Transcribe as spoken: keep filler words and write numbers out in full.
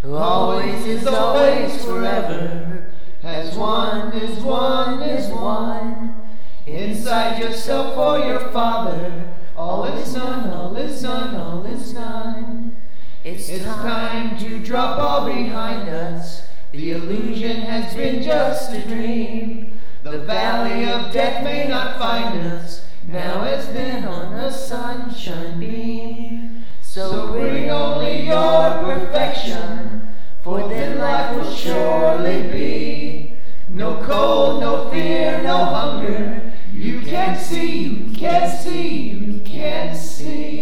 who always is always forever, as one is one is one. Inside yourself or your Father, all is none, all is none, all is none. It's, it's time to drop all behind us. The illusion has been just a dream. The valley of death may not find us now as then on a sunshine beam. So bring only your perfection, for then life will surely be. No cold, no fear, no hunger. You can't see, you can't see, you can't see.